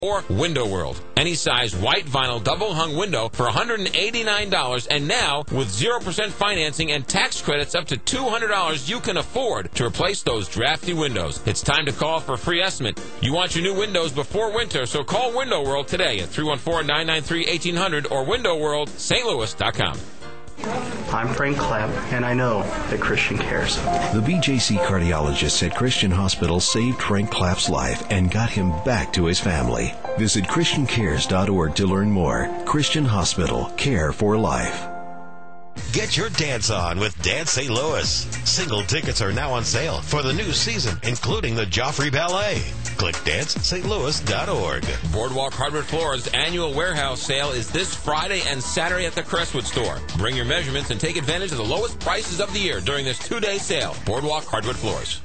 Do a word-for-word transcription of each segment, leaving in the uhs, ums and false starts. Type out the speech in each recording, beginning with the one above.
Or Window World. Any size white vinyl double hung window for one hundred eighty-nine dollars, and now with zero percent financing and tax credits up to two hundred dollars, you can afford to replace those drafty windows. It's time to call for a free estimate. You want your new windows before winter, so call Window World today at three one four, nine nine three, one eight hundred or window world st louis dot com. I'm Frank Clapp, and I know that Christian cares. The B J C cardiologist at Christian Hospital saved Frank Clapp's life and got him back to his family. Visit christian cares dot org to learn more. Christian Hospital, care for life. Get your dance on with Dance Saint Louis. Single tickets are now on sale for the new season, including the Joffrey Ballet. Click dance st louis dot org. Boardwalk Hardwood Floors annual warehouse sale is this Friday and Saturday at the Crestwood store. Bring your measurements and take advantage of the lowest prices of the year during this two-day sale. Boardwalk Hardwood Floors.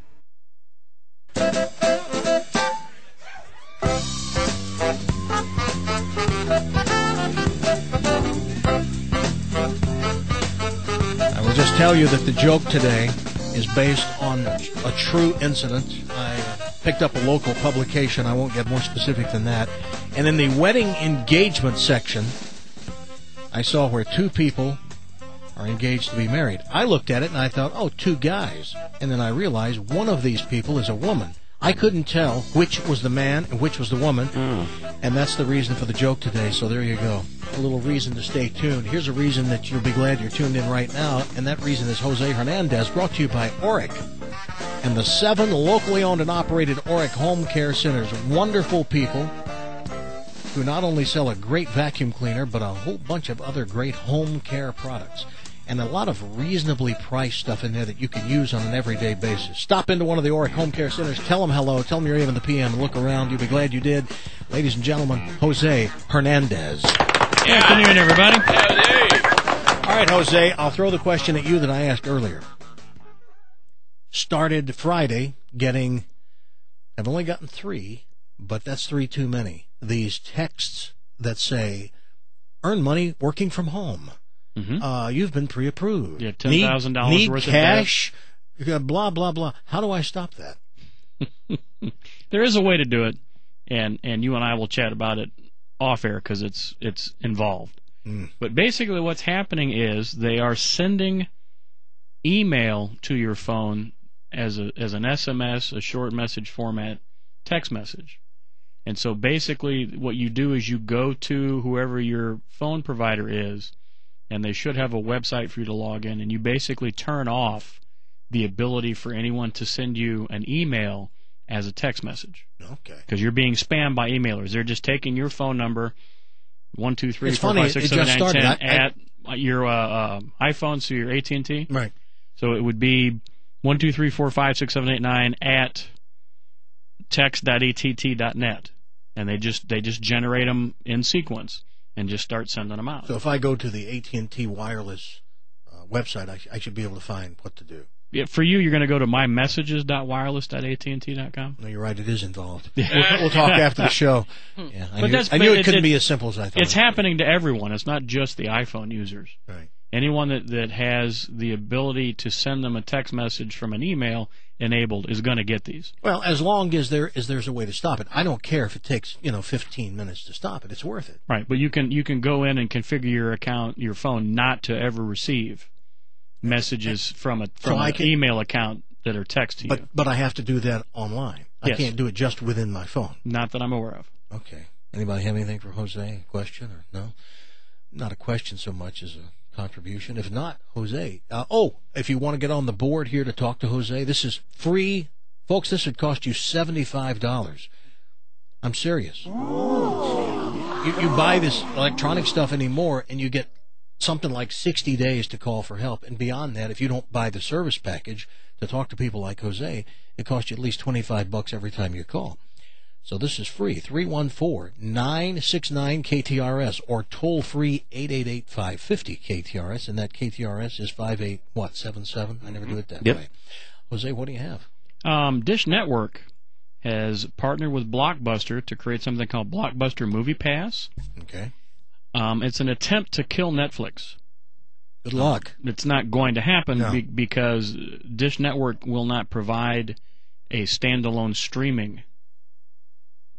Just tell you that the joke today is based on a true incident. I picked up a local publication. I won't get more specific than that. And in the wedding engagement section, I saw where two people are engaged to be married. I looked at it and I thought, oh, two guys. And then I realized one of these people is a woman. I couldn't tell which was the man and which was the woman. Mm. And that's the reason for the joke today. So there you go. A little reason to stay tuned. Here's a reason that you'll be glad you're tuned in right now, and that reason is Jose Hernandez, brought to you by Oric and the seven locally owned and operated Oric Home Care Centers. Wonderful people who not only sell a great vacuum cleaner, but a whole bunch of other great home care products. And a lot of reasonably priced stuff in there that you can use on an everyday basis. Stop into one of the Oric Home Care Centers. Tell them hello. Tell them you're even the P M and look around. You'll be glad you did. Ladies and gentlemen, Jose Hernandez. Good afternoon, everybody. All right, Jose, I'll throw the question at you that I asked earlier. Started Friday getting, I've only gotten three, but that's three too many. These texts that say, earn money working from home. Mm-hmm. Uh, you've been pre-approved. Yeah, ten thousand dollars need, worth need cash, of cash, blah, blah, blah. How do I stop that? There is a way to do it, and, and you and I will chat about it off air because it's it's involved. Mm. But basically what's happening is they are sending email to your phone as a as an S M S, a short message format, text message. And so basically what you do is you go to whoever your phone provider is, and they should have a website for you to log in, and you basically turn off the ability for anyone to send you an email as a text message. Okay. Because you're being spammed by emailers. They're just taking your phone number, one, two, three, it's four, funny, five, six, seven, nine, started. ten, I, at I, your uh, uh, iPhone, so your A T and T. Right. So it would be one, two, three, four, five, six, seven, eight, nine at text dot a t t dot net, and they just they just generate them in sequence and just start sending them out. So if I go to the A T and T wireless uh, website, I, sh- I should be able to find what to do. Yeah, for you, you're going to go to my messages dot wireless dot a t and t dot com. No, you're right. It is involved. we'll, we'll talk after the show. Yeah, I but knew, that's, I knew it, it couldn't it, be as simple as I thought. It's happening to everyone. It's not just the iPhone users. Right. Anyone that, that has the ability to send them a text message from an email enabled is going to get these. Well, as long as there is there's a way to stop it. I don't care if it takes, you know, fifteen minutes to stop it. It's worth it. Right, but you can you can go in and configure your account, your phone, not to ever receive messages from a from so an can, email account that are text to but, you. But I have to do that online. I yes. can't do it just within my phone. Not that I'm aware of. Okay. Anybody have anything for Jose? A question or no? Not a question so much as a contribution. If not, Jose. Uh, oh, if you want to get on the board here to talk to Jose, this is free. Folks, this would cost you seventy-five dollars. I'm serious. You, you buy this electronic stuff anymore, and you get something like sixty days to call for help. And beyond that, if you don't buy the service package to talk to people like Jose, it costs you at least twenty-five bucks every time you call. So this is free, three one four, nine six nine, K T R S, or toll-free eight eight eight, five five zero, K T R S, and that K T R S is five eight, what, seven seven? I never do it that yep. way. Jose, what do you have? Um, Dish Network has partnered with Blockbuster to create something called Blockbuster Movie Pass. Okay. Um, it's an attempt to kill Netflix. Good luck. Um, it's not going to happen no. be- because Dish Network will not provide a standalone streaming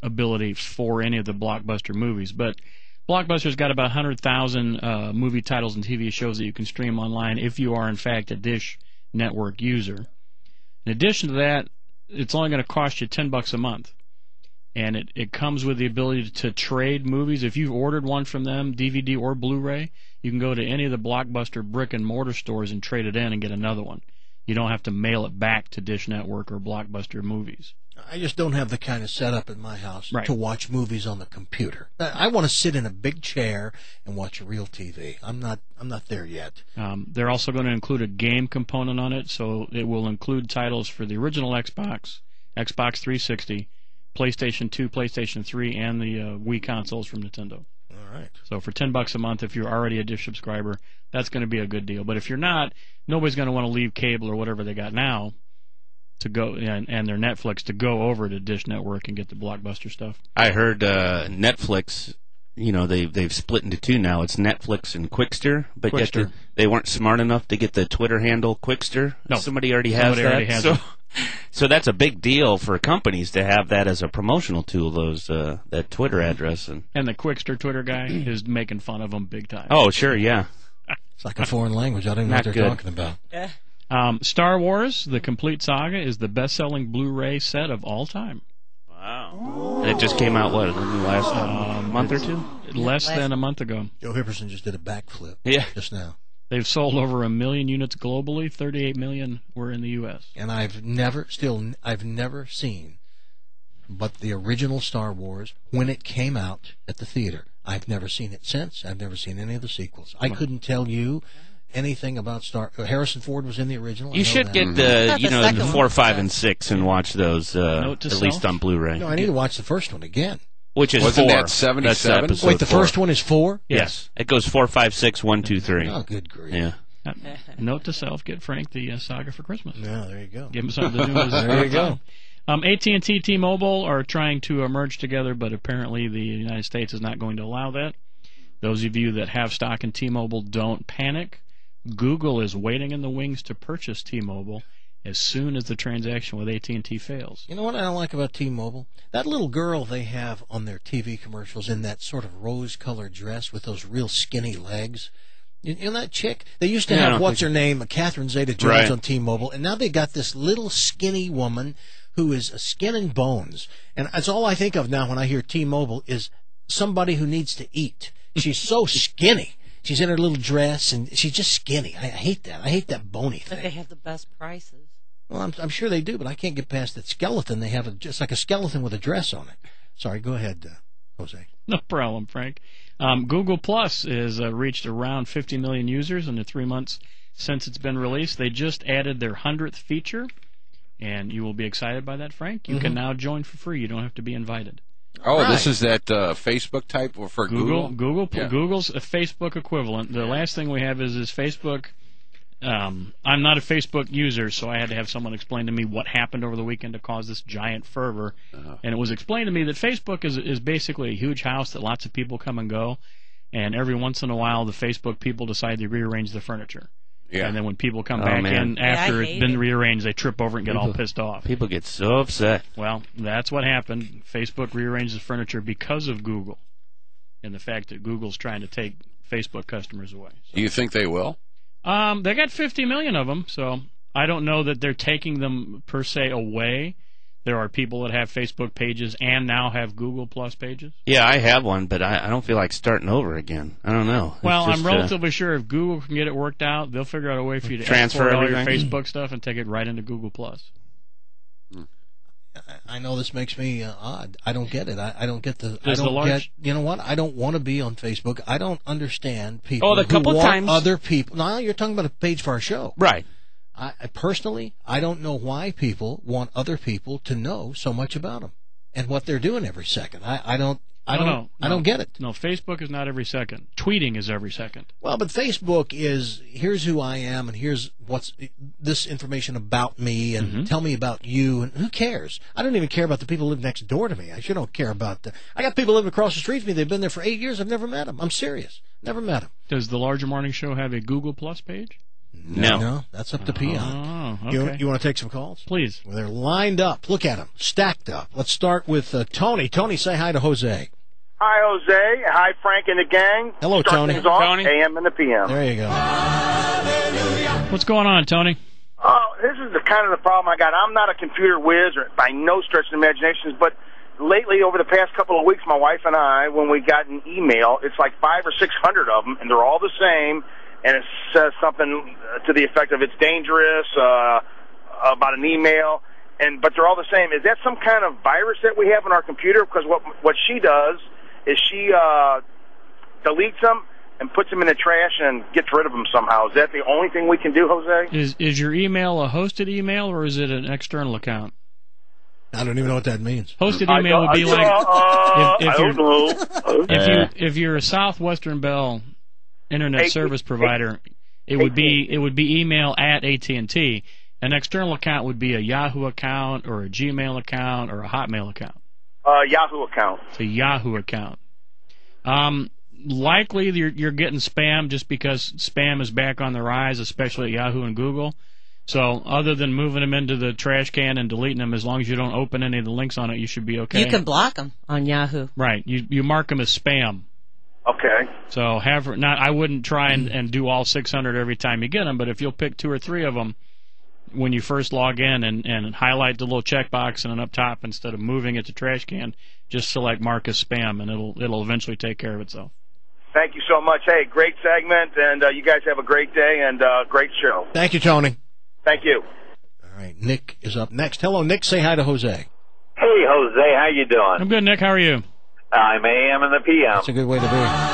ability for any of the Blockbuster movies. But Blockbuster's got about one hundred thousand uh, movie titles and T V shows that you can stream online if you are, in fact, a Dish Network user. In addition to that, it's only going to cost you ten bucks a month. And it, it comes with the ability to trade movies. If you've ordered one from them, D V D or Blu-ray, you can go to any of the Blockbuster brick-and-mortar stores and trade it in and get another one. You don't have to mail it back to Dish Network or Blockbuster Movies. I just don't have the kind of setup in my house Right. to watch movies on the computer. I want to sit in a big chair and watch a real T V. I'm not I'm not there yet. Um, they're also going to include a game component on it, so it will include titles for the original Xbox, Xbox three sixty, PlayStation two, PlayStation three, and the uh, Wii consoles from Nintendo. All right. So for ten bucks a month, if you're already a Dish subscriber, that's going to be a good deal. But if you're not, nobody's going to want to leave cable or whatever they got now to go and, and their Netflix to go over to Dish Network and get the Blockbuster stuff. I heard uh, Netflix, you know, they, they've split into two now. It's Netflix and Quickster, but yet Quickster. the, they weren't smart enough to get the Twitter handle Quickster. No. Somebody already has Somebody that. already has so, it. so that's a big deal for companies to have that as a promotional tool, those uh, that Twitter address. And And the Quickster Twitter guy is making fun of them big time. Oh, sure, yeah. It's like a foreign language. I don't know Not what they're good. talking about. Um, Star Wars, The Complete Saga, is the best-selling Blu-ray set of all time. Wow. And it just came out, what, in the last Um, month or two? Less than a month ago. Joe Hipperson just did a backflip Yeah. just now. They've sold over a million units globally. thirty-eight million were in the U S And I've never, still, I've never seen but the original Star Wars when it came out at the theater. I've never seen it since. I've never seen any of the sequels. I couldn't tell you anything about Star. Uh, Harrison Ford was in the original. I You know should that. get the, Not you the know, second the one. four, five, and six and watch those uh, Note to at self. least on Blu-ray. No, I need to watch the first one again. Which is Wasn't four. that seventy-seven? That's episode Wait, the four. first one is four? Yes. It goes four, five, six, one, two, three. Oh, good grief. Yeah. Uh, Note to self: get Frank the uh, Saga for Christmas. Yeah, there you go. Give him something to do. With his There you go. Um, A T and T T-Mobile are trying to uh, merge together, but apparently the United States is not going to allow that. Those of you that have stock in T-Mobile, don't panic. Google is waiting in the wings to purchase T-Mobile as soon as the transaction with A T and T fails. You know what I don't like about T-Mobile? That little girl they have on their T V commercials in that sort of rose-colored dress with those real skinny legs. You you know that chick? They used to Yeah, I have, don't what's her think- name, Catherine Zeta-Jones Right. on T-Mobile, and now they got this little skinny woman who is a skin and bones. And that's all I think of now when I hear T-Mobile is somebody who needs to eat. She's so skinny. She's in her little dress, and she's just skinny. I, I hate that. I hate that bony But they thing. have the best prices. Well, I'm, I'm sure they do, but I can't get past that skeleton. They have a, just like a skeleton with a dress on it. Sorry, go ahead, uh, Jose. No problem, Frank. Um, Google Plus has uh, reached around fifty million users in the three months since it's been released. They just added their hundredth feature, and you will be excited by that, Frank. You Mm-hmm. can now join for free. You don't have to be invited. Oh, Right. this is that uh, Facebook type for Google, Google? Google, Yeah. Google's a Facebook equivalent. The last thing we have is is Facebook. Um, I'm not a Facebook user, so I had to have someone explain to me what happened over the weekend to cause this giant fervor. Uh-huh. And it was explained to me that Facebook is is basically a huge house that lots of people come and go, and every once in a while the Facebook people decide to rearrange the furniture. Yeah. And then when people come Oh, back man. in Yeah, I after it's hate been it. rearranged, they trip over it and get all People- pissed off. People get so upset. Well, that's what happened. Facebook rearranged the furniture because of Google, and the fact that Google's trying to take Facebook customers away. Do you think they will? Um, they got fifty million of them, so I don't know that they're taking them per se away. There are people that have Facebook pages and now have Google Plus pages. Yeah, I have one, but I, I don't feel like starting over again. I don't know. It's Well, just, I'm uh, relatively sure if Google can get it worked out, they'll figure out a way for you to Transfer export all your everything? Facebook stuff and take it right into Google Plus. I know this makes me uh, odd. I don't get it. I, I don't get the. I Does the don't large- get. You know what? I don't want to be on Facebook. I don't understand people Oh, the who couple want times- other people. No, you're talking about a page for our show. right. I, I personally, I don't know why people want other people to know so much about them and what they're doing every second. I, I don't. I No, don't. no, I no. don't get it. No, Facebook is not every second. Tweeting is every second. Well, but Facebook is here's who I am and here's what's this information about me and Mm-hmm. tell me about you and who cares? I don't even care about the people who live next door to me. I sure don't care about the. I got people living across the street from me. They've been there for eight years. I've never met them. I'm serious. Never met them. Does the Larger Morning Show have a Google Plus page? No. No, that's up to Peon. Oh, okay. You, you want to take some calls? Please. Well, they're lined up. Look at them, stacked up. Let's start with uh, Tony. Tony, say hi to Jose. Hi, Jose. Hi, Frank and the gang. Hello, Start Tony. things off, Tony. A M and the P M. There you go. What's going on, Tony? Oh, this is the kind of the problem I got. I'm not a computer whiz or by no stretch of the imagination, but lately, over the past couple of weeks, my wife and I, when we got an email, it's like five or six hundred of them, and they're all the same, and it says something to the effect of it's dangerous, uh, about an email, and but they're all the same. Is that some kind of virus that we have in our computer? Because what what she does is she uh, deletes them and puts them in the trash and gets rid of them somehow. Is that the only thing we can do, Jose? Is is your email a hosted email or is it an external account? I don't even know what that means. Hosted email would be I, like uh, if, if I you're don't know. if you if you're a Southwestern Bell internet Hey, service hey, provider, it would be it would be email at A T and T. An external account would be a Yahoo account or a Gmail account or a Hotmail account. Uh, Yahoo account. It's a Yahoo account. Um, likely you're, you're getting spam just because spam is back on the rise, especially at Yahoo and Google. So other than moving them into the trash can and deleting them, as long as you don't open any of the links on it, you should be okay. You can block them on Yahoo. Right. You you mark them as spam. Okay. So have not. I wouldn't try and, and do all six hundred every time you get them, but if you'll pick two or three of them when you first log in and, and highlight the little checkbox and then up top instead of moving it to trash can, just select mark as spam and it'll it'll eventually take care of itself. Thank you so much. Hey, great segment, and uh, you guys have a great day and uh, great show. Thank you, Tony. Thank you. All right, Nick is up next. Hello, Nick. Say hi to Jose. Hey, Jose. How you doing? I'm good, Nick. How are you? I'm A M and the P M. That's a good way to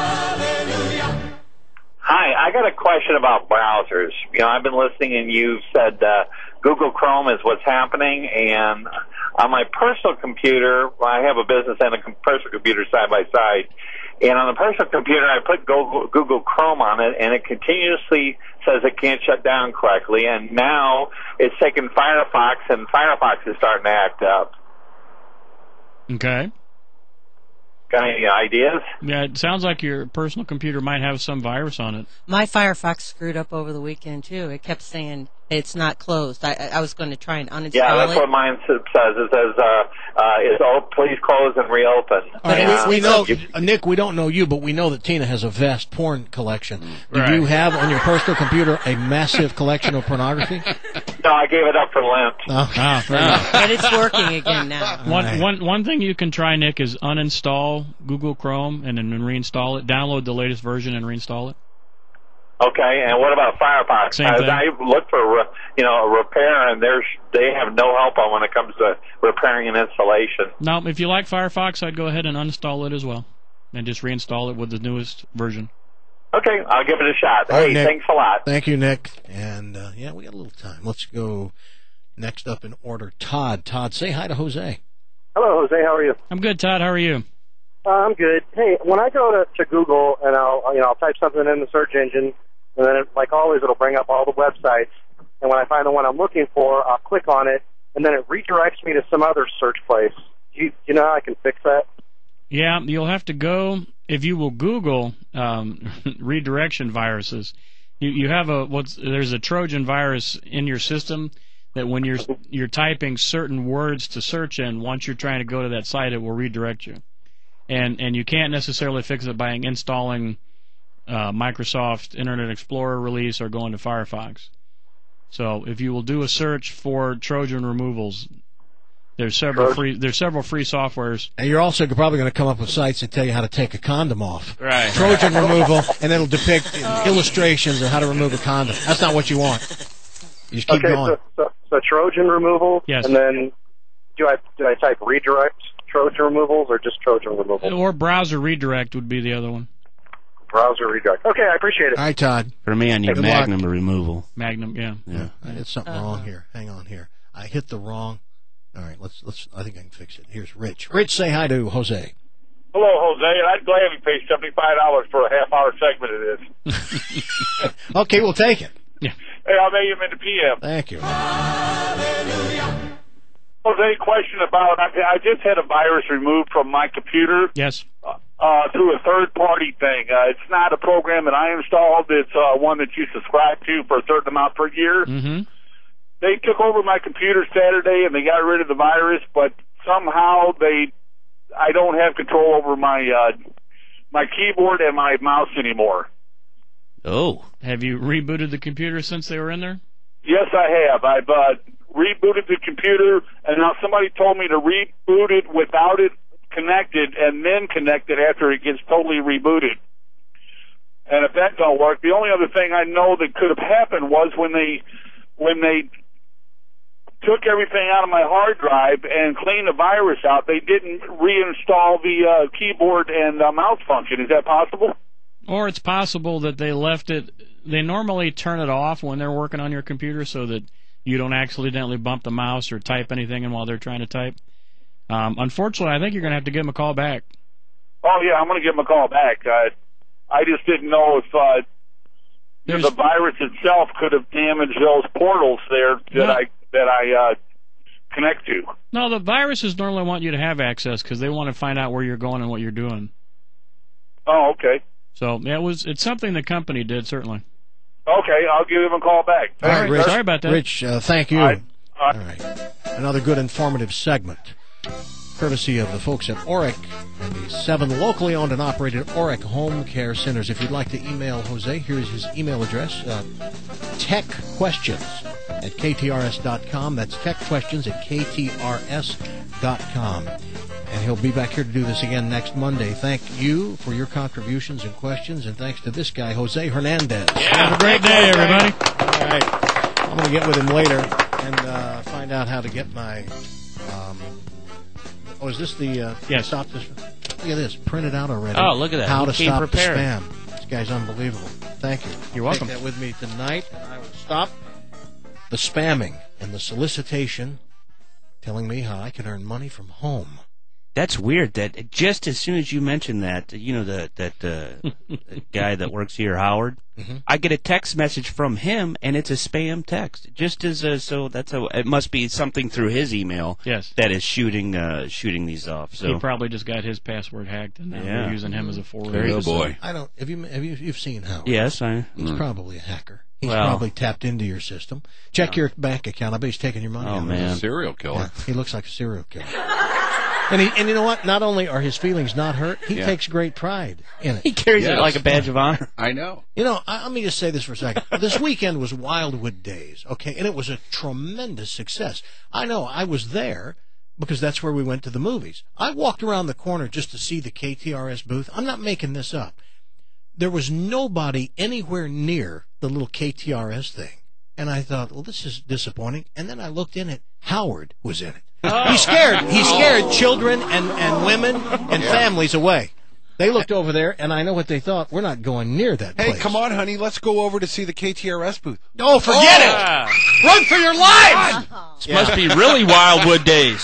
be. Hi, I got a question about browsers. You know, I've been listening, and you've said uh, Google Chrome is what's happening, and on my personal computer, well, I have a business and a personal computer side by side, and on the personal computer, I put Google, Google Chrome on it, and it continuously says it can't shut down correctly, and now it's taking Firefox, and Firefox is starting to act up. Okay. Got any ideas? Yeah, it sounds like your personal computer might have some virus on it. My Firefox screwed up over the weekend, too. It kept saying it's not closed. I, I was going to try and uninstall it. Yeah, that's it. what mine says. It says, uh, uh, it's, oh, please close and reopen. All right, Uh, we know, you- uh, Nick, we don't know you, but we know that Tina has a vast porn collection. Do Right. you have on your personal computer a massive collection of pornography? No, I gave it up for Lent. Oh, Ah, fair enough. But it's working again now. One, Right. one, one thing you can try, Nick, is uninstall Google Chrome and then reinstall it. Download the latest version and reinstall it. Okay, and what about Firefox? Same I, thing. I look for, re- you know, a repair, and there's they have no help on when it comes to repairing an installation. Now, if you like Firefox, I'd go ahead and uninstall it as well, and just reinstall it with the newest version. Okay, I'll give it a shot. All right, Hey, Nick. thanks a lot. Thank you, Nick. And, uh, yeah, we got a little time. Let's go next up in order. Todd. Todd, say hi to Jose. Hello, Jose. How are you? I'm good, Todd. How are you? Uh, I'm good. Hey, when I go to, to Google and I'll you know I'll type something in the search engine, and then it, like always it'll bring up all the websites. And when I find the one I'm looking for, I'll click on it, and then it redirects me to some other search place. Do you, do you know how I can fix that? Yeah, you'll have to go if you will Google um, redirection viruses. You you have a what's there's a Trojan virus in your system that when you're you're typing certain words to search in, once you're trying to go to that site, it will redirect you. And and you can't necessarily fix it by installing uh, Microsoft Internet Explorer release or going to Firefox. So if you will do a search for Trojan removals, there's several Trojan. free there's several free softwares. And you're also probably going to come up with sites that tell you how to take a condom off. Right. Trojan removal, and it'll depict illustrations of how to remove a condom. That's not what you want. You just keep okay, going. So, so, so Trojan removal, Yes. and then do I do I type redirect Trojan removals or just Trojan removals? Or browser redirect would be the other one. Browser redirect. Okay, I appreciate it. All right, Todd. For me, I need Good Magnum luck. removal. Magnum, yeah. Yeah. I did something Uh-huh. wrong here. Hang on here. I hit the wrong. All right, let's let's. I think I can fix it. Here's Rich. Rich, say hi to Jose. Hello, Jose. I'd gladly pay seventy-five dollars for a half-hour segment of this. Okay, we'll take it. Yeah. Hey, I'm A M in the P M. Thank you. Jose, question about, I, I just had a virus removed from my computer. Yes. Uh, uh, through a third-party thing. Uh, it's not a program that I installed. It's uh, one that you subscribe to for a certain amount per year. Mm-hmm. They took over my computer Saturday, and they got rid of the virus, but somehow they, I don't have control over my uh, my keyboard and my mouse anymore. Oh. Have you rebooted the computer since they were in there? Yes, I have. I've uh, rebooted the computer, and now somebody told me to reboot it without it connected and then connect it after it gets totally rebooted. And if that don't work, the only other thing I know that could have happened was when they when they took everything out of my hard drive and cleaned the virus out, they didn't reinstall the uh, keyboard and uh, mouse function. Is that possible? Or it's possible that they left it. They normally turn it off when they're working on your computer so that you don't accidentally bump the mouse or type anything in while they're trying to type. Um, unfortunately, I think you're going to have to give them a call back. Oh, yeah, I'm going to give them a call back. Uh, I just didn't know if uh, the virus itself could have damaged those portals there that No. I that I uh, connect to. No, the viruses normally want you to have access because they want to find out where you're going and what you're doing. Oh, okay. So yeah, it was it's something the company did, certainly. Okay, I'll give him a call back. All right, Rich. Sorry about that. Rich, uh, thank you. All right. All right. Another good informative segment, courtesy of the folks at Oric and the seven locally owned and operated Oric Home Care Centers. If you'd like to email Jose, here's his email address, uh, tech questions at k t r s dot com. That's techquestions at k t r s dot com. And he'll be back here to do this again next Monday. Thank you for your contributions and questions, and thanks to this guy, Jose Hernandez. Yeah, have a great day, everybody. All right. I'm going to get with him later and uh, find out how to get my... Um, oh, is this the... Uh, yes. Stop this. Look at this. Printed out already. Oh, look at that. How He to came stop prepared. the spam. This guy's unbelievable. Thank you. You're welcome. Take that with me tonight, and I will stop the spamming and the solicitation telling me how I can earn money from home. That's weird. That just as soon as you mentioned that, you know, the, that uh, guy that works here, Howard, mm-hmm. I get a text message from him, and it's a spam text. Just as a, so that's a it must be something through his email. Yes. That is shooting uh, shooting these off. So He probably just got his password hacked, and now Yeah. they're using him as a forwarder. Very Oh, boy. I don't. Have you? Have you? You've seen Howard? yes, I. He's probably a hacker. He's Well- probably tapped into your system. Check your bank account. I bet he's taking your money. Oh out. man. Serial killer. Yeah, he looks like a serial killer. And, he, and you know what? Not only are his feelings not hurt, he Yeah. takes great pride in it. He carries Yes. it like a badge of honor. I know. You know, I, let me just say this for a second. This weekend was Wildwood Days, okay? And it was a tremendous success. I know, I was there because that's where we went to the movies. I walked around the corner just to see the K T R S booth. I'm not making this up. There was nobody anywhere near the little K T R S thing. And I thought, well, this is disappointing. And then I looked in it. Howard was in it. He scared he scared children and, and women and families away. They looked over there, and I know what they thought. We're not going near that Hey, place. come on, honey. Let's go over to see the K T R S booth. Oh, forget it! Run for your lives! This must be really Wildwood Days.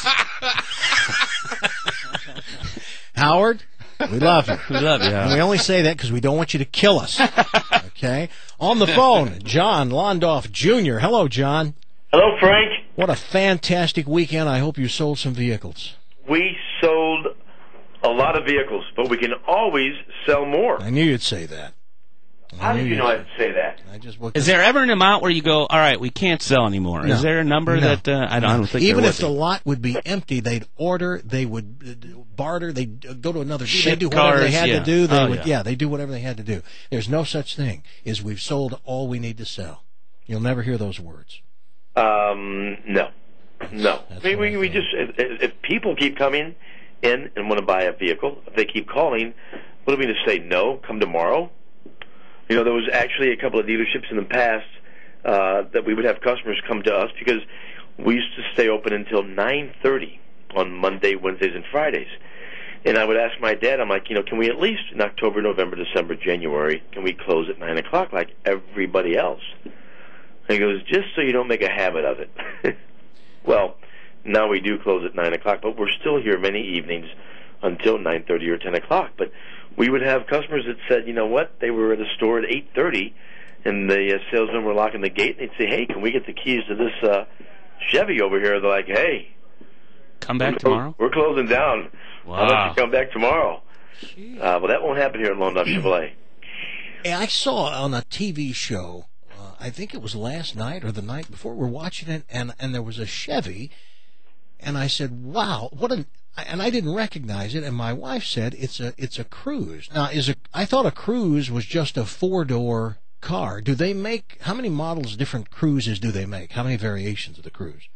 Howard, we love you. We love you, And we Howard. only say that because we don't want you to kill us. Okay? On the phone, John Londoff Junior Hello, John. Hello, Frank. What a fantastic weekend. I hope you sold some vehicles. We sold a lot of vehicles, but we can always sell more. I knew you'd say that. I How knew did you you'd- know I'd say that? I just looked Is at- there ever an amount where you go, all right, we can't sell anymore? No. Is there a number No. that uh, I, don't, I don't think Even there if would the be. lot would be empty, they'd order, they would uh, barter, they'd uh, go to another dealer, Ship they'd do whatever they cars, had yeah. to do. They Oh, would, yeah. yeah, they do whatever they had to do. There's no such thing as we've sold all we need to sell. You'll never hear those words. Um, no, no. That's I mean, what we, I we think. just if, if people keep coming in and want to buy a vehicle, if they keep calling, what do we just say? No, come tomorrow. You know, there was actually a couple of dealerships in the past uh, that we would have customers come to us because we used to stay open until nine thirty on Monday, Wednesdays, and Fridays. And I would ask my dad, I'm like, you know, can we at least in October, November, December, January, can we close at nine o'clock like everybody else? And he goes, just so you don't make a habit of it. Well, now we do close at nine o'clock, but we're still here many evenings until nine thirty or ten o'clock. But we would have customers that said, you know what, they were at a store at eight thirty, and the uh, salesmen were locking the gate, and they'd say, hey, can we get the keys to this uh, Chevy over here? They're like, hey. Come back we're tomorrow? We're closing down. How about Wow. you come back tomorrow? Uh, well, that won't happen here at Lone Dog Chevrolet. Hey, I saw on a T V show, uh, I think it was last night or the night before, we're watching it, and, and there was a Chevy, and I said, wow, what an... And I didn't recognize it, and my wife said it's a it's a Cruze. Now, is a I thought a Cruze was just a four-door car. Do they make, how many models, different Cruzes do they make? How many variations of the Cruze?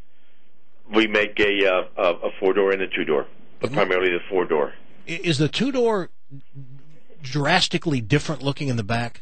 We make a uh, a, a four-door and a two-door, but primarily the four-door. Is the two-door drastically different looking in the back?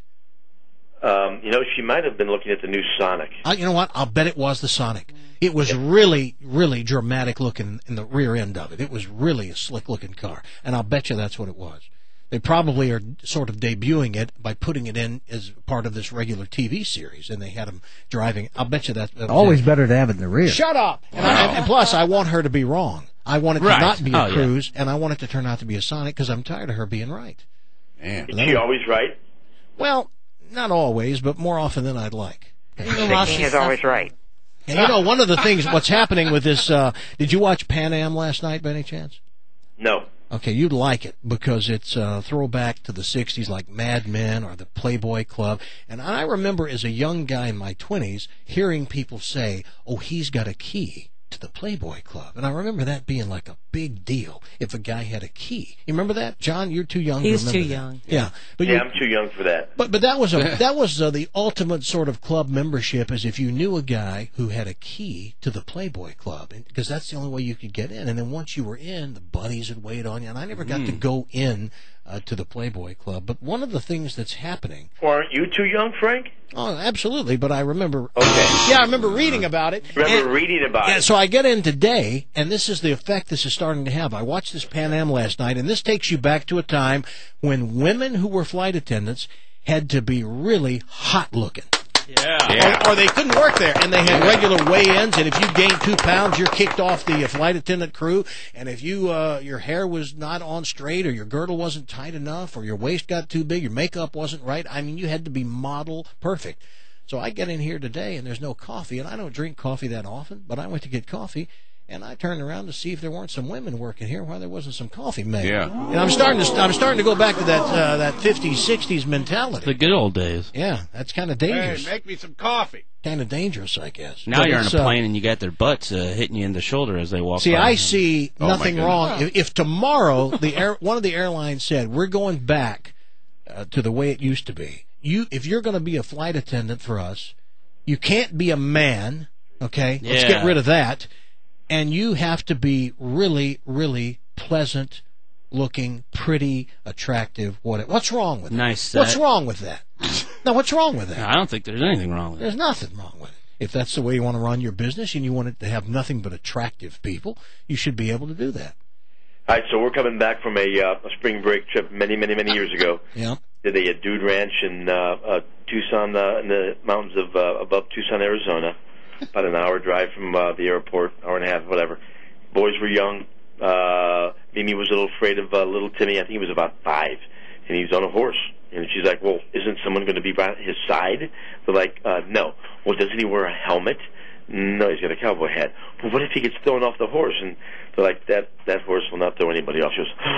Um, you know, she might have been looking at the new Sonic. I, you know what? I'll bet it was the Sonic. It was really, really dramatic looking in the rear end of it. It was really a slick-looking car, and I'll bet you that's what it was. They probably are sort of debuting it by putting it in as part of this regular T V series, and they had them driving. I'll bet you that. that was Always it. better to have it in the rear. Shut up! And, I, and plus, I want her to be wrong. I want it to Right. not be a Oh, yeah. Cruze, and I want it to turn out to be a Sonic because I'm tired of her being right. Man. Is she always right? Well, not always, but more often than I'd like. The king is always right. And you know, one of the things, what's happening with this, uh, did you watch Pan Am last night by any chance? No. Okay, you'd like it because it's a throwback to the sixties like Mad Men or the Playboy Club. And I remember as a young guy in my twenties hearing people say, oh, he's got a key to the Playboy Club. And I remember that being like a big deal if a guy had a key. You remember that? John, you're too young He's to remember too that. young. Yeah. But Yeah, you, I'm too young for that. But but that was a that was uh, the ultimate sort of club membership, is if you knew a guy who had a key to the Playboy Club, because that's the only way you could get in. And then once you were in, the buddies would wait on you. And I never got to go in uh, to the Playboy Club. But one of the things that's happening. Or aren't you too young, Frank? Oh, absolutely. But I remember. Okay. Yeah, I remember reading about it. Remember And- reading about yeah, it. so I get in today, and this is the effect this is starting to have. I watched this Pan Am last night, and this takes you back to a time when women who were flight attendants had to be really hot looking. Yeah. Or, or they couldn't work there, and they had regular weigh-ins, and if you gained two pounds, you're kicked off the uh, flight attendant crew, and if you uh, your hair was not on straight, or your girdle wasn't tight enough, or your waist got too big, your makeup wasn't right, I mean, you had to be model perfect. So I get in here today, and there's no coffee, and I don't drink coffee that often, but I went to get coffee, and I turned around to see if there weren't some women working here while there wasn't some coffee made. Yeah. And I'm starting to I'm starting to go back to that uh, that fifties, sixties mentality. The good old days. Yeah, that's kind of Hey, dangerous. make me some coffee. Kind of dangerous, I guess. Now But you're on it's, a uh, plane and you got their butts uh, hitting you in the shoulder as they walk See, by. I see Oh, my nothing goodness. wrong. If, if tomorrow the air, one of the airlines said we're going back uh, to the way it used to be, you if you're going to be a flight attendant for us, you can't be a man. Okay, let's Yeah. get rid of that, and you have to be really, really pleasant looking, pretty, attractive. What? What's wrong with Nice that? set. What's wrong with that? Now, what's wrong with that? I don't think there's anything wrong with it. There's nothing wrong with it. If that's the way you want to run your business and you want it to have nothing but attractive people, you should be able to do that. All right, so we're coming back from a, uh, a spring break trip many, many, many years ago. Yeah. Did a, a dude ranch in uh, uh, Tucson, uh, in the mountains of uh, above Tucson, Arizona. About an hour drive from uh, the airport, hour and a half, whatever. Boys were young. Uh, Mimi was a little afraid of uh, little Timmy. I think he was about five, and he was on a horse. And she's like, "Well, isn't someone going to be by his side?" They're like, uh, "No." Well, doesn't he wear a helmet? No, he's got a cowboy hat. Well, what if he gets thrown off the horse? And they're like, "That that horse will not throw anybody off." She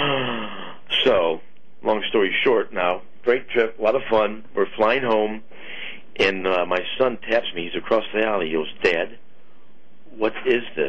goes, so, long story short, now great trip, a lot of fun. We're flying home. And uh, my son taps me. He's across the alley. He goes, "Dad, what is this?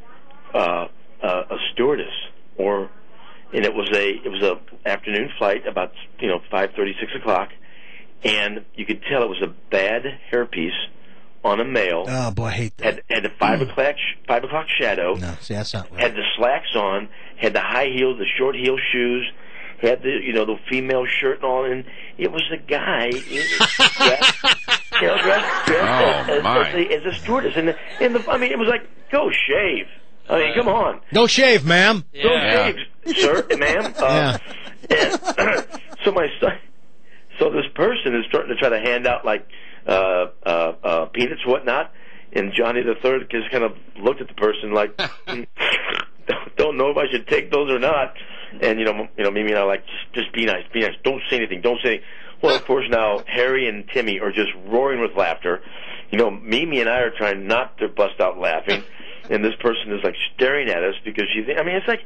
Uh, uh, a stewardess?" Or, and it was a it was a afternoon flight, about you know five thirty, six o'clock, and you could tell it was a bad hairpiece on a male. Oh boy, I hate that. Had had the five o'clock five o'clock shadow. No, see, that's not right. Had the slacks on. Had the high heels, the short heel shoes. Had the you know the female shirt and all, and it was a guy dressed, you know, dressed, dressed Oh, as, my. as, a, as a stewardess, and the, and the I mean it was like, go shave. I mean, come on, Go shave, ma'am. go shave, sir, ma'am. Uh, and, so my son, so this person is starting to try to hand out like uh, uh, uh, peanuts, whatnot, and Johnny the Third just kind of looked at the person like, don't, don't know if I should take those or not. And you know, you know, Mimi and I are like, just, just be nice, be nice. Don't say anything. Don't say anything. Well, of course, now Harry and Timmy are just roaring with laughter. You know, Mimi and I are trying not to bust out laughing, and this person is like staring at us because she. I mean, it's like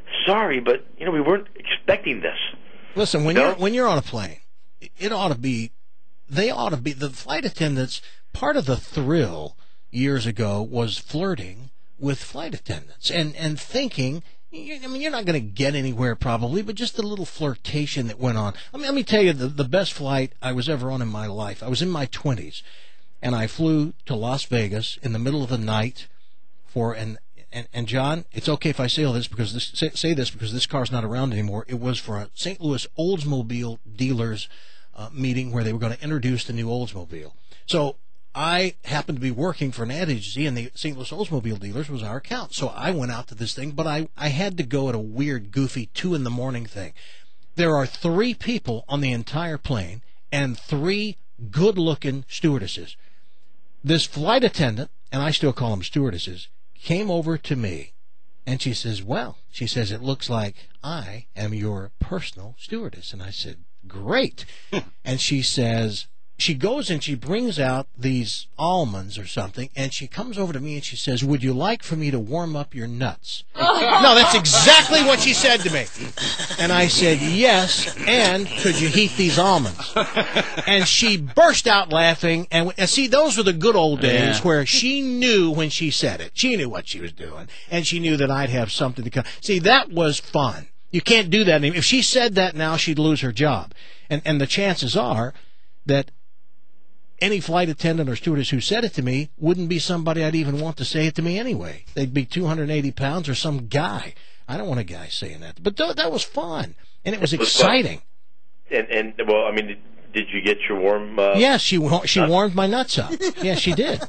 sorry, but you know we weren't expecting this. Listen, when No? you're when you're on a plane, it ought to be, they ought to be, the flight attendants, part of the thrill years ago was flirting with flight attendants and, and thinking, I mean, you're not going to get anywhere probably, but just a little flirtation that went on. I mean, let me tell you, the, the best flight I was ever on in my life, I was in my twenties, and I flew to Las Vegas in the middle of the night for an, and, and John, it's okay if I say all this because this, say, say this because this car's not around anymore. It was for a Saint Louis Oldsmobile dealers uh, meeting where they were going to introduce the new Oldsmobile. So I happened to be working for an ad agency, and the Saint Louis Oldsmobile dealers was our account. So I went out to this thing, but I, I had to go at a weird, goofy two in the morning thing. There are three people on the entire plane and three good-looking stewardesses. This flight attendant, and I still call them stewardesses, came over to me, and she says, well, she says, it looks like I am your personal stewardess. And I said, great. And she says, she goes and she brings out these almonds or something, and she comes over to me and she says, would you like for me to warm up your nuts? No, that's exactly what she said to me. And I said, yes, and could you heat these almonds? And she burst out laughing, and, and see, those were the good old days Yeah. where she knew when she said it. She knew what she was doing, and she knew that I'd have something to come. See, that was fun. You can't do that anymore. If she said that now, she'd lose her job. And, and the chances are that any flight attendant or stewardess who said it to me wouldn't be somebody I'd even want to say it to me anyway. They'd be two hundred eighty pounds or some guy. I don't want a guy saying that. But th- that was fun, and it was It was exciting. And and well, I mean, did, did you get your warm? Uh, Yes, she wa- she nuts? warmed my nuts up. Yeah, she did.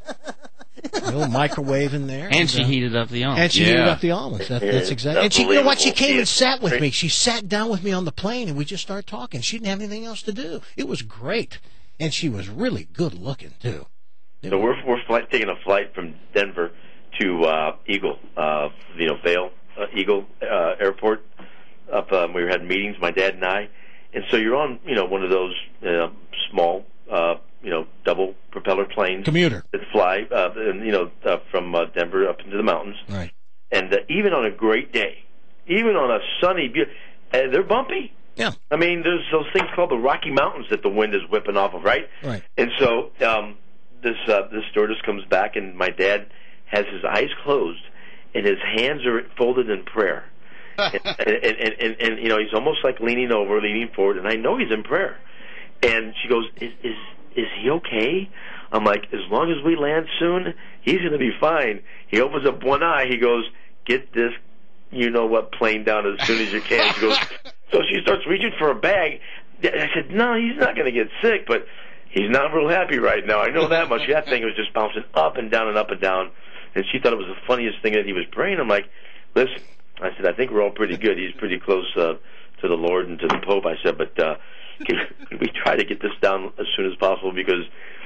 A little microwave in there. And she uh, heated up the almonds. And she Yeah. heated up the almonds. That, that's Yeah, exactly. And she, you know what? She unbelievable. came Yeah. and sat with me. She sat down with me on the plane, and we just started talking. She didn't have anything else to do. It was great, and she was really good looking too. So we're we're flight, taking a flight from Denver to uh, Eagle, uh, you know, Vail uh, Eagle uh, Airport. Up, um, we had meetings, my dad and I, and so you're on, you know, one of those uh, small, uh, you know, double propeller planes Commuter. that fly, uh, and, you know, uh, from uh, Denver up into the mountains. Right. And uh, even on a great day, even on a sunny, be- uh, they're bumpy. Yeah. I mean, there's those things called the Rocky Mountains that the wind is whipping off of, right? Right. And so um, this uh, this stewardess comes back, and my dad has his eyes closed, and his hands are folded in prayer. and, and, and, and, and, you know, he's almost like leaning over, leaning forward, and I know he's in prayer. And she goes, is is, is he okay? I'm like, as long as we land soon, he's going to be fine. He opens up one eye. He goes, get this, you know what, plane down as soon as you can. She goes, so she starts reaching for a bag. I said, no, he's not going to get sick, but he's not real happy right now. I know that much. That thing was just bouncing up and down and up and down. And she thought it was the funniest thing that he was praying. I'm like, listen, I said, I think we're all pretty good. He's pretty close uh, to the Lord and to the Pope. I said, but uh, can, can we try to get this down as soon as possible? Because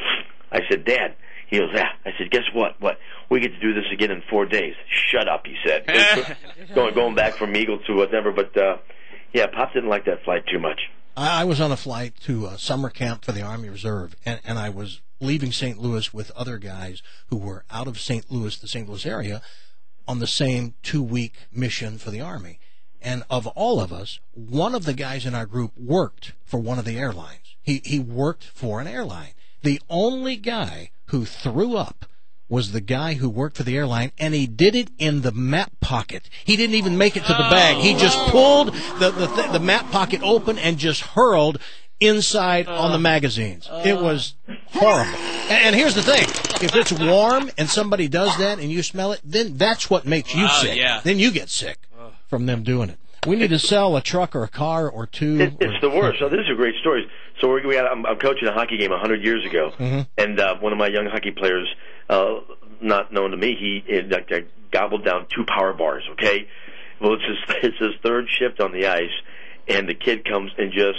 I said, Dad, he goes, yeah. I said, guess what? What? We get to do this again in four days. Shut up, he said. going going back from Eagle to whatever. But, uh, yeah, Pop didn't like that flight too much. I, I was on a flight to a summer camp for the Army Reserve, and, and I was leaving Saint Louis with other guys who were out of Saint Louis, the Saint Louis area, on the same two-week mission for the Army. And of all of us, one of the guys in our group worked for one of the airlines. He he worked for an airline. The only guy who threw up was the guy who worked for the airline, and he did it in the map pocket. He didn't even make it to the bag. He just pulled the the, th- the map pocket open and just hurled inside on the magazines. It was horrible. And, and here's the thing. If it's warm and somebody does that and you smell it, then that's what makes you Oh, sick. yeah. Then you get sick from them doing it. We need to sell a truck or a car or two. It, it's the worst. So these are great stories. So we're, we had, I'm, I'm coaching a hockey game a hundred years ago, Mm-hmm. and uh, one of my young hockey players, uh, not known to me, he it, like, uh, gobbled down two power bars. Okay, well it's his it's his third shift on the ice, and the kid comes and just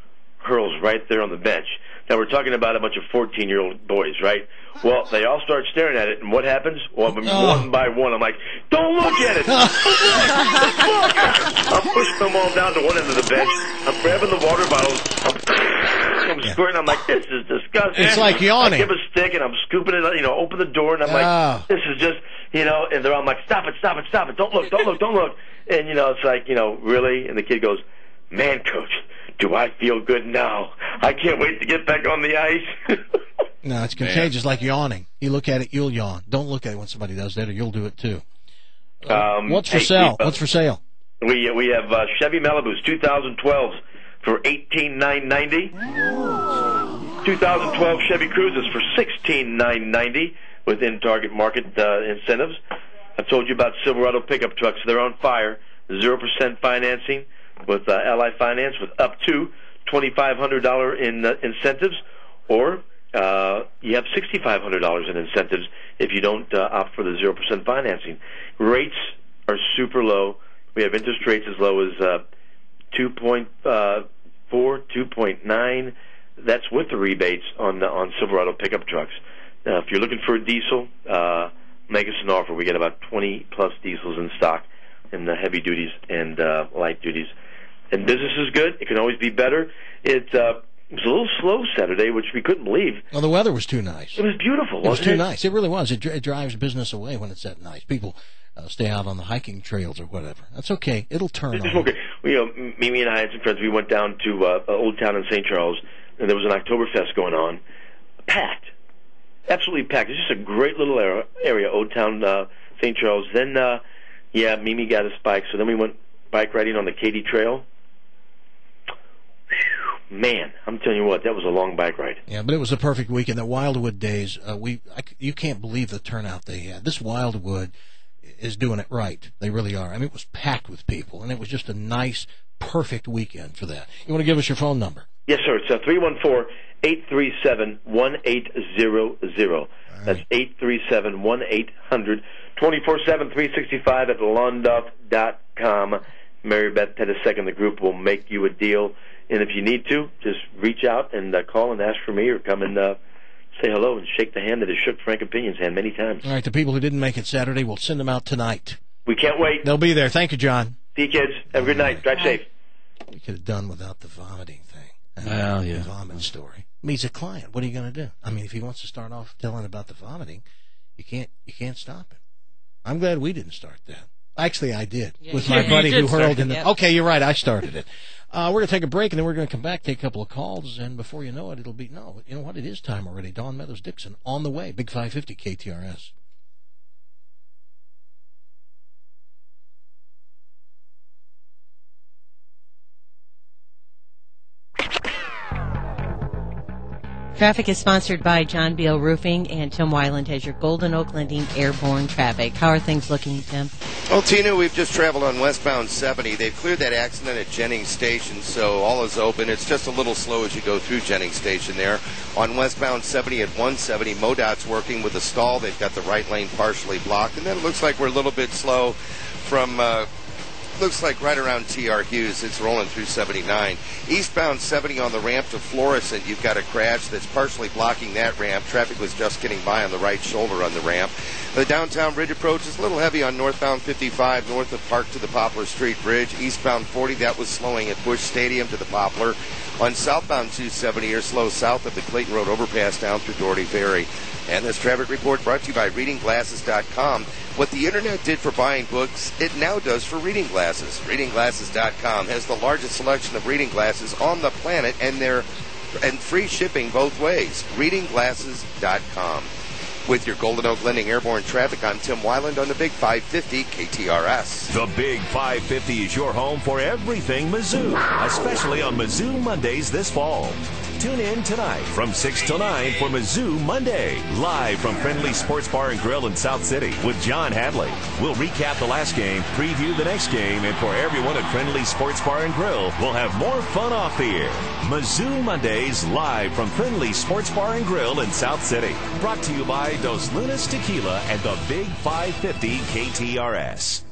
hurls right there on the bench. Now we're talking about a bunch of fourteen-year-old boys, right? Well, they all start staring at it, and what happens? Well, Oh. one by one, I'm like, don't look at it! Don't look! Don't look! I'm pushing them all down to one end of the bench. I'm grabbing the water bottles. I'm, I'm squirting. I'm like, this is disgusting. It's like yawning. I give a stick and I'm scooping it, you know, open the door and I'm like, Oh. this is just, you know, and they're all like, stop it, stop it, stop it. Don't look, don't look, don't look. And, you know, it's like, you know, really? And the kid goes, man, coach, do I feel good now? I can't wait to get back on the ice. No, it's contagious, like yawning. You look at it, you'll yawn. Don't look at it when somebody does that, or you'll do it too. Um, What's for hey, sale? uh, What's for sale? We we have uh, Chevy Malibus twenty twelves for eighteen thousand nine hundred ninety. twenty twelve Chevy Cruises for sixteen thousand nine hundred ninety within target market uh, incentives. I told you about Silverado pickup trucks. They're on fire. zero percent financing with uh, Ally Finance with up to twenty-five hundred dollars in uh, incentives, or uh, you have sixty-five hundred dollars in incentives if you don't uh, opt for the zero percent financing. Rates are super low. We have interest rates as low as uh, two point four, two point nine. That's with the rebates on the, on Silverado pickup trucks. Now, if you're looking for a diesel, uh, make us an offer. We get about twenty plus diesels in stock in the heavy duties and uh, light duties. And business is good. It can always be better. It, uh, it was a little slow Saturday, which we couldn't believe. Well, the weather was too nice. It was beautiful, wasn't it? It was too nice. It really was. It, dri- it drives business away when it's that nice. People uh, stay out on the hiking trails or whatever. That's okay. It'll turn It's on. okay. We, you know, Mimi and I had some friends. We went down to uh, Old Town in Saint Charles, and there was an Oktoberfest going on. Packed. Absolutely packed. It's just a great little area, area Old Town, uh, Saint Charles. Then, uh, yeah, Mimi got a bike, so then we went bike riding on the Katy Trail. Whew, man, I'm telling you what, that was a long bike ride. Yeah, but it was a perfect weekend. The Wildwood days, uh, we I, you can't believe the turnout they had. This Wildwood is doing it right. They really are. I mean, it was packed with people, and it was just a nice, perfect weekend for that. You want to give us your phone number? Yes, sir. It's uh, three one four, eight three seven, one eight zero zero. That's eight three seven, one eight hundred, twenty-four seven, three sixty-five at londuff dot com. Mary Beth Pettisek and the group will make you a deal. And if you need to, just reach out and uh, call and ask for me, or come and uh, say hello and shake the hand that has shook Frank Opinion's hand many times. All right, the people who didn't make it Saturday, we'll send them out tonight. We can't wait. They'll be there. Thank you, John. See you, kids. Have a good night. Drive safe. We could have done without the vomiting thing. Well, yeah. The vomit story. I mean, he's a client. What are you going to do? I mean, if he wants to start off telling about the vomiting, you can't you can't stop him. I'm glad we didn't start that. Actually, I did, Yeah, with you my did. buddy You did who hurled start in it, the... yep. Okay, you're right. I started it. Uh, we're going to take a break, and then we're going to come back, take a couple of calls, and before you know it, it'll be... No, you know what? It is time already. Dawn Meadows-Dixon on the way. Big five fifty K T R S. Traffic is sponsored by John Beal Roofing, and Tim Weiland has your Golden Oak Lending airborne traffic. How are things looking, Tim? Well, Tina, we've just traveled on westbound seventy. They've cleared that accident at Jennings Station, so all is open. It's just a little slow as you go through Jennings Station there. On westbound seventy at one seventy, MoDOT's working with a stall. They've got the right lane partially blocked, and then it looks like we're a little bit slow from... Uh, looks like right around T R Hughes. It's rolling through seventy-nine. Eastbound seventy on the ramp to Florissant, you've got a crash that's partially blocking that ramp. Traffic was just getting by on the right shoulder on the ramp. The downtown bridge approach is a little heavy on northbound fifty-five, north of Park to the Poplar Street Bridge. Eastbound forty, that was slowing at Busch Stadium to the Poplar. On southbound two seventy, you're slow south of the Clayton Road overpass down through Doherty Ferry. And this traffic report brought to you by reading glasses dot com. What the internet did for buying books, it now does for reading glasses. reading glasses dot com has the largest selection of reading glasses on the planet, and they're and free shipping both ways. reading glasses dot com. With your Golden Oak Lending airborne traffic, I'm Tim Weiland on the Big five fifty K T R S. The Big five fifty is your home for everything Mizzou, especially on Mizzou Mondays this fall. Tune in tonight from six till nine for Mizzou Monday, live from Friendly Sports Bar and Grill in South City with John Hadley. We'll recap the last game, preview the next game, and for everyone at Friendly Sports Bar and Grill, we'll have more fun off the air. Mizzou Mondays, live from Friendly Sports Bar and Grill in South City. Brought to you by Dos Lunas Tequila and the Big five fifty K T R S.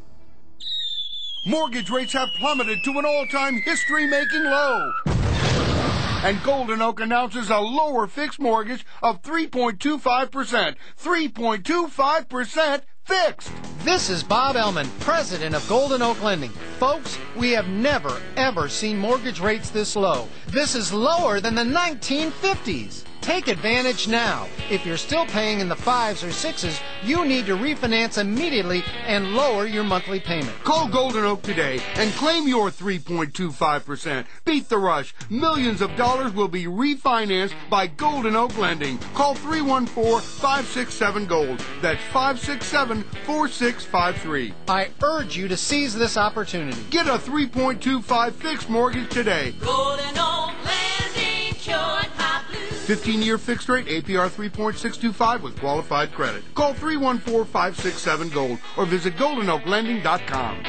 Mortgage rates have plummeted to an all-time history-making low. And Golden Oak announces a lower fixed mortgage of three point two five percent. three point two five percent fixed. This is Bob Ellman, president of Golden Oak Lending. Folks, we have never, ever seen mortgage rates this low. This is lower than the nineteen fifties. Take advantage now. If you're still paying in the fives or sixes, you need to refinance immediately and lower your monthly payment. Call Golden Oak today and claim your three point two five percent. Beat the rush. Millions of dollars will be refinanced by Golden Oak Lending. Call three one four, five six seven, GOLD. That's five six seven, four six five three. I urge you to seize this opportunity. Get a three point two five fixed mortgage today. Golden Oak Lending, pure high blue. fifteen-year fixed rate, A P R three point six two five with qualified credit. Call three one four, five six seven, GOLD or visit golden oak lending dot com.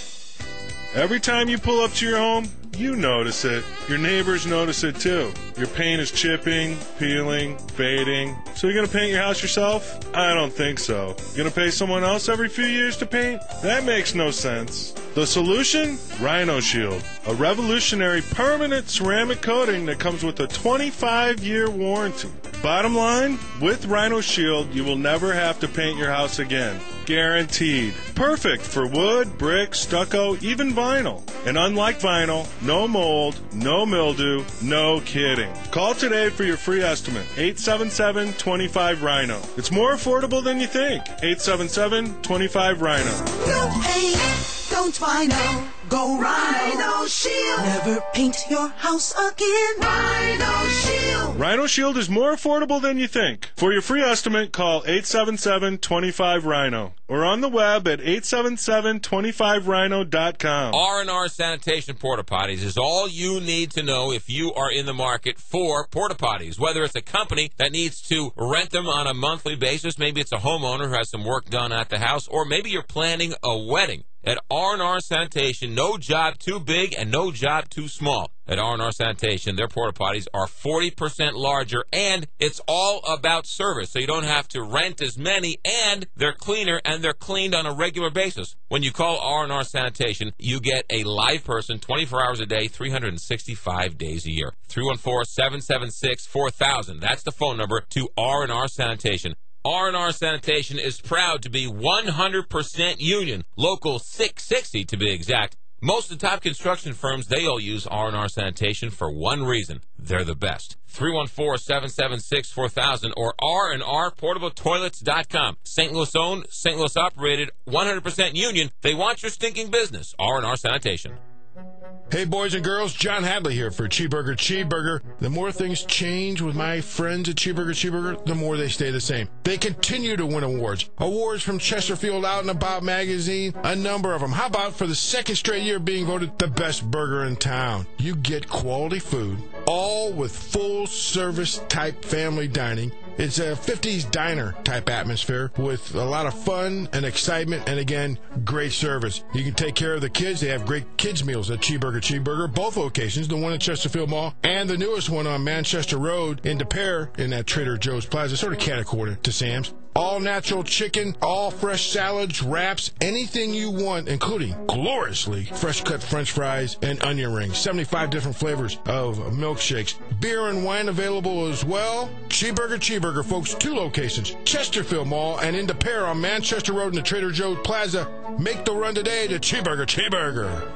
Every time you pull up to your home, you notice it. Your neighbors notice it too. Your paint is chipping, peeling, fading. So you're going to paint your house yourself? I don't think so. You're going to pay someone else every few years to paint? That makes no sense. The solution? Rhino Shield. A revolutionary permanent ceramic coating that comes with a twenty-five year warranty. Bottom line, with Rhino Shield, you will never have to paint your house again. Guaranteed. Perfect for wood, brick, stucco, even vinyl. And unlike vinyl, no mold, no mildew, no kidding. Call today for your free estimate. eight seven seven, two five, Rhino. It's more affordable than you think. eight seven seven, two five, Rhino. No paint, don't Rhino. Go Rhino Shield. Never paint your house again. Rhino Shield. Rhino Shield is more affordable than you think. For your free estimate, call eight seven seven, two five, Rhino or on the web at eight seven seven, two five rhino dot com. R and R Sanitation Porta Potties is all you need to know if you are in the market for porta potties. Whether it's a company that needs to rent them on a monthly basis, maybe it's a homeowner who has some work done at the house, or maybe you're planning a wedding. At R and R Sanitation, no job too big and no job too small. At R and R Sanitation, their porta potties are forty percent larger, and it's all about service, so you don't have to rent as many, and they're cleaner and they're cleaned on a regular basis. When you call R and R Sanitation, you get a live person twenty-four hours a day, three hundred sixty-five days a year. three one four, seven seven six, four thousand. That's the phone number to R and R Sanitation. R and R Sanitation is proud to be one hundred percent union, local six sixty to be exact. Most of the top construction firms, they all use R and R Sanitation for one reason. They're the best. three one four, seven seven six, four thousand or R and R portable toilets dot com. Saint Louis owned, Saint Louis operated, one hundred percent union. They want your stinking business. R and R Sanitation. Hey, boys and girls, John Hadley here for Cheeseburger Cheeseburger. The more things change with my friends at Cheeseburger Cheeseburger, the more they stay the same. They continue to win awards. Awards from Chesterfield Out and About magazine, a number of them. How about for the second straight year being voted the best burger in town? You get quality food, all with full-service type family dining. It's a fifties diner type atmosphere with a lot of fun and excitement and, again, great service. You can take care of the kids. They have great kids meals at Cheeseburger Cheeseburger, both locations, the one at Chesterfield Mall and the newest one on Manchester Road in De Pere in that Trader Joe's Plaza, sort of catty-corner to Sam's. All natural chicken, all fresh salads, wraps, anything you want, including gloriously fresh cut French fries and onion rings. seventy-five different flavors of milkshakes. Beer and wine available as well. Cheeseburger Cheeseburger, folks, two locations. Chesterfield Mall and in De Pere on Manchester Road in the Trader Joe's Plaza. Make the run today to Cheeseburger Cheeseburger.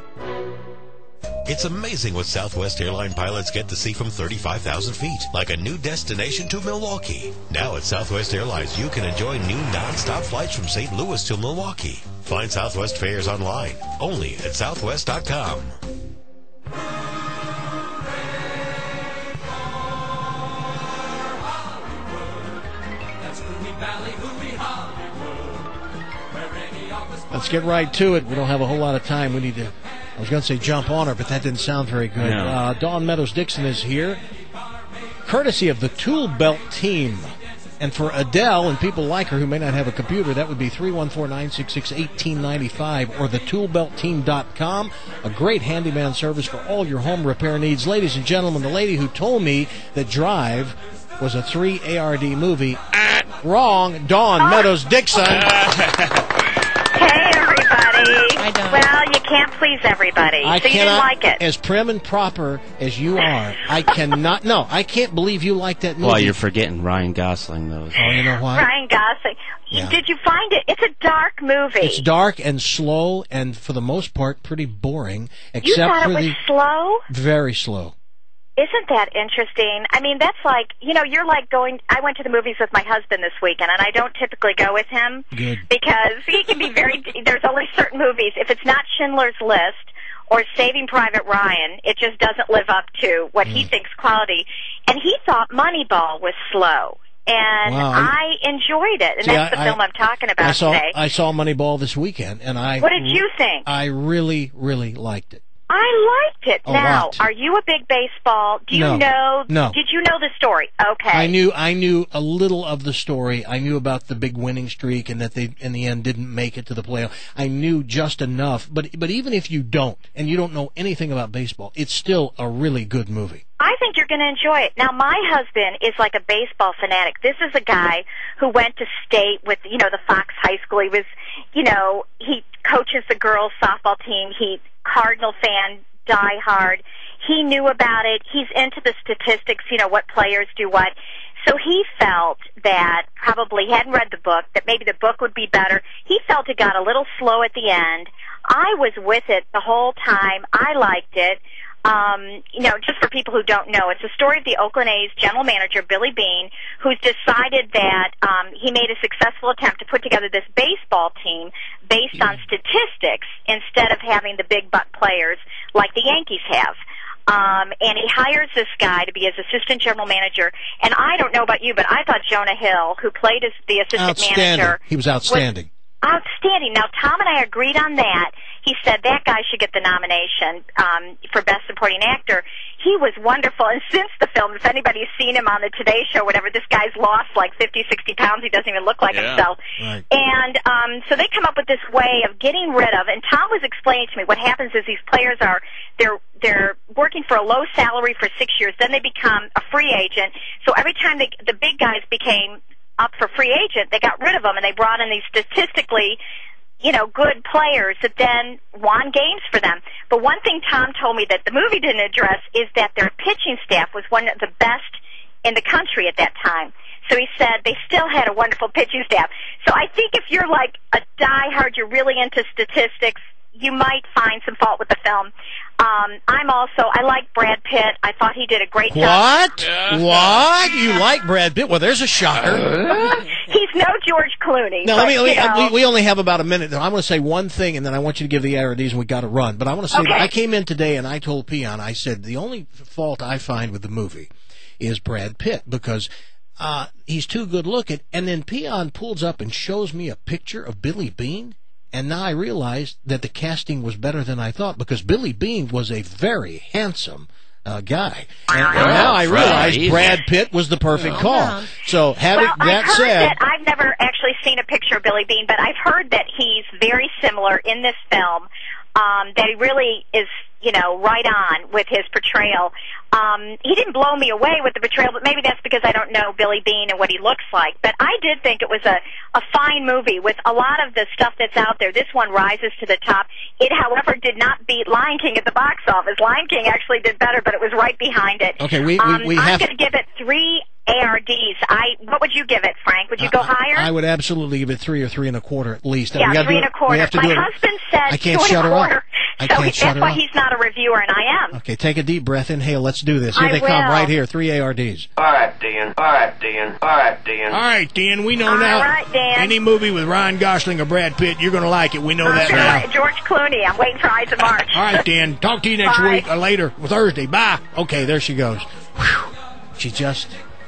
It's amazing what Southwest airline pilots get to see from thirty-five thousand feet, like a new destination to Milwaukee. Now at Southwest Airlines, you can enjoy new non-stop flights from Saint Louis to Milwaukee. Find Southwest fares online, only at southwest dot com. Let's get right to it. We don't have a whole lot of time. We need to, I was going to say jump on her, but that didn't sound very good. No. Uh, Dawn Meadows-Dixon is here, courtesy of the Tool Belt team. And for Adele and people like her who may not have a computer, that would be three one four, nine six six, one eight nine five or the tool belt team dot com. A great handyman service for all your home repair needs. Ladies and gentlemen, the lady who told me that Drive was a three A R D movie, ah, wrong, Dawn Meadows-Dixon. Hey, everybody. everybody. I don't. Well, you can't please everybody, I so you didn't cannot, like it. as prim and proper as you are, I cannot. No, I can't believe you like that movie. Well, you're forgetting Ryan Gosling, though. Oh, you know why? Ryan Gosling. Yeah. Did you find it? It's a dark movie. It's dark and slow, and for the most part, pretty boring. Except You thought for it was the slow? very slow. Isn't that interesting? I mean, that's like, you know, you're like going, I went to the movies with my husband this weekend, and I don't typically go with him. Good. Because he can be very, there's only certain movies. If it's not Schindler's List or Saving Private Ryan, it just doesn't live up to what mm. he thinks quality. And he thought Moneyball was slow. And wow, I enjoyed it, and see, that's the I, film I'm talking about I saw, today. I saw Moneyball this weekend, and I... What did you think? I really, really liked it. I liked it. A now, lot. are you a big baseball? Do you No. know? No. Did you know the story? Okay. I knew I knew a little of the story. I knew about the big winning streak and that they, in the end, didn't make it to the playoff. I knew just enough. But but even if you don't, and you don't know anything about baseball, it's still a really good movie. I think you're going to enjoy it. Now, my husband is like a baseball fanatic. This is a guy who went to state with, you know, the Fox High School. He was, you know, he coaches the girls' softball team. He's Cardinal fan, die hard. He knew about it. He's into the statistics, you know, what players do what. So he felt that probably he hadn't read the book, that maybe the book would be better. He felt it got a little slow at the end. I was with it the whole time. I liked it. Um, you know, just for people who don't know, it's the story of the Oakland A's general manager, Billy Beane, who's decided that um, he made a successful attempt to put together this baseball team based on statistics instead of having the big buck players like the Yankees have. Um, and he hires this guy to be his assistant general manager. And I don't know about you, but I thought Jonah Hill, who played as the assistant Outstanding. manager, He was outstanding. was outstanding. Now, Tom and I agreed on that. He said that guy should get the nomination um, for Best Supporting Actor. He was wonderful. And since the film, if anybody's seen him on the Today Show, whatever, this guy's lost like fifty, sixty pounds. He doesn't even look like Yeah. himself. Right. And um, so they come up with this way of getting rid of, and Tom was explaining to me what happens is these players are, they're, they're working for a low salary for six years, then they become a free agent. So every time they, the big guys became up for free agent, they got rid of them, and they brought in these statistically, you know, good players that then won games for them. But one thing Tom told me that the movie didn't address is that their pitching staff was one of the best in the country at that time. So he said they still had a wonderful pitching staff. So I think if you're like a diehard, you're really into statistics, you might find some fault with the film. Um, I'm also, I like Brad Pitt. I thought he did a great What? job. What? You like Brad Pitt? Well, there's a shocker. He's no George Clooney. Now, but, let me, let me you know, we, we only have about a minute. I want to say one thing, and then I want you to give the A R Ds, and we got to run. But I want to say, Okay. that I came in today, and I told Peon, I said, the only fault I find with the movie is Brad Pitt, because uh, he's too good looking. And then Peon pulls up and shows me a picture of Billy Beane. And now I realized that the casting was better than I thought, because Billy Beane was a very handsome uh, guy. And, and now I realize Right. Brad Pitt was the perfect Oh, call. no. So having well, that I've heard said... that I've never actually seen a picture of Billy Beane, but I've heard that he's very similar in this film. Um, that he really is, you know, right on with his portrayal. Um, he didn't blow me away with the portrayal, but maybe that's because I don't know Billy Beane and what he looks like. But I did think it was a, a fine movie with a lot of the stuff that's out there. This one rises to the top. It, however, did not beat Lion King at the box office. Lion King actually did better, but it was right behind it. Okay, we- we- um, we I'm have- going to give it three A R Ds. I what would you give it, Frank? Would you go higher? I would absolutely give it three or three and a quarter at least. Yeah, we gotta three do and it- a quarter. We have to My do it. husband said I can't two shut and a her up. quarter. I so can't that's shut her why up. he's not a reviewer and I am. Okay, take a deep breath, inhale. Let's do this. Here I they come, will. right here. Three A R Ds. All right, Dan. All right, Dan. All right, Dan. All right, Dan. We know All now. right, Dan. Any movie with Ryan Gosling or Brad Pitt, you're going to like it. We know I'm that sure now. like George Clooney. I'm waiting for Eyes of March. All right, Dan. Talk to you next Bye. week or later, or Thursday. Bye. Okay, there she goes. Whew. She just,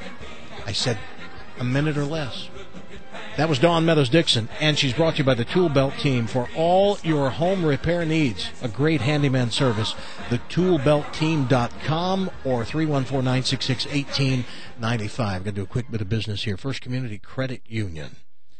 I said, a minute or less. That was Dawn Meadows Dixon, and she's brought to you by the Tool Belt team for all your home repair needs. A great handyman service. the tool belt team dot com or three one four, nine six six, one eight nine five. Got to do a quick bit of business here. First Community Credit Union.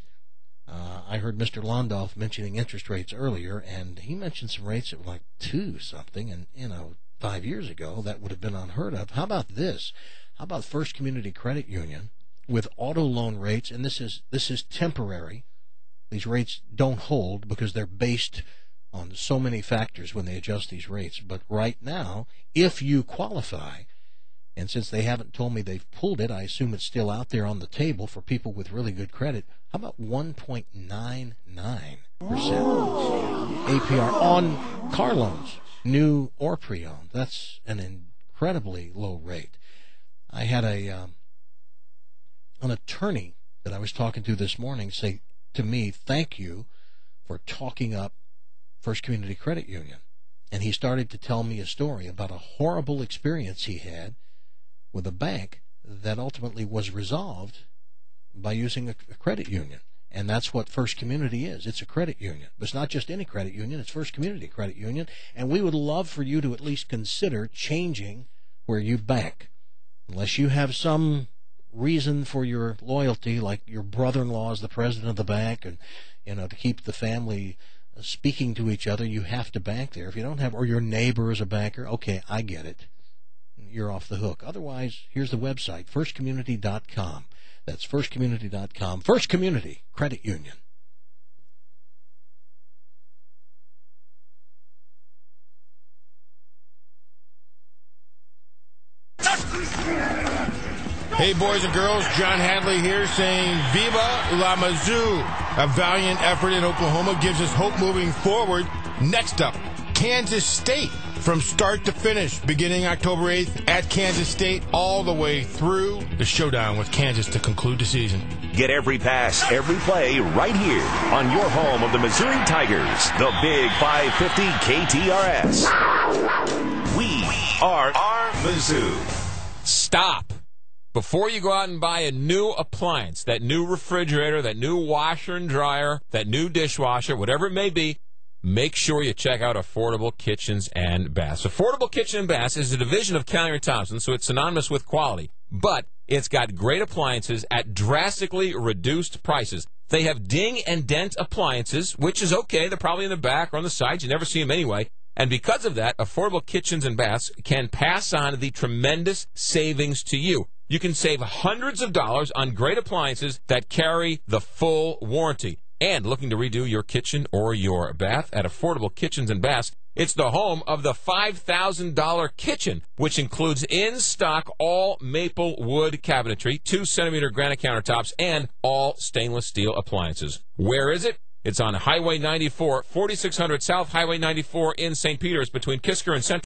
Uh, I heard Mister Londolf mentioning interest rates earlier, and he mentioned some rates that were like two something, and, you know, five years ago that would have been unheard of. How about this? How about First Community Credit Union with auto loan rates, and this is this is temporary. These rates don't hold because they're based on so many factors when they adjust these rates. But right now, if you qualify, and since they haven't told me they've pulled it, I assume it's still out there on the table for people with really good credit. How about one point nine nine percent A P R on car loans, new or pre-owned? That's an incredibly low rate. I had a um, an attorney that I was talking to this morning say to me, thank you for talking up First Community Credit Union. And he started to tell me a story about a horrible experience he had with a bank that ultimately was resolved by using a, a credit union. And that's what First Community is. It's a credit union. But it's not just any credit union. It's First Community Credit Union. And we would love for you to at least consider changing where you bank. Unless you have some reason for your loyalty, like your brother-in-law is the president of the bank, and, you know, to keep the family speaking to each other, you have to bank there. If you don't have, or your neighbor is a banker, okay, I get it. You're off the hook. Otherwise, here's the website, first community dot com. That's first community dot com. First Community Credit Union. Hey, boys and girls, John Hadley here saying Viva la Mizzou. A valiant effort in Oklahoma gives us hope moving forward. Next up, Kansas State. From start to finish, beginning October eighth at Kansas State, all the way through the showdown with Kansas to conclude the season. Get every pass, every play right here on your home of the Missouri Tigers, the Big five fifty K T R S. We are Mizzou. Stop. Before you go out and buy a new appliance, that new refrigerator, that new washer and dryer, that new dishwasher, whatever it may be, make sure you check out Affordable Kitchens and Baths. Affordable Kitchen and Baths is a division of Callier Thompson, so it's synonymous with quality. But it's got great appliances at drastically reduced prices. They have ding and dent appliances, which is okay. They're probably in the back or on the sides. You never see them anyway. And because of that, Affordable Kitchens and Baths can pass on the tremendous savings to you. You can save hundreds of dollars on great appliances that carry the full warranty. And looking to redo your kitchen or your bath at Affordable Kitchens and Baths, it's the home of the five thousand dollars kitchen, which includes in-stock all maple wood cabinetry, two centimeter granite countertops, and all stainless steel appliances. Where is it? It's on Highway ninety-four, forty-six hundred South Highway ninety-four in Saint Peters between Kisker and Central.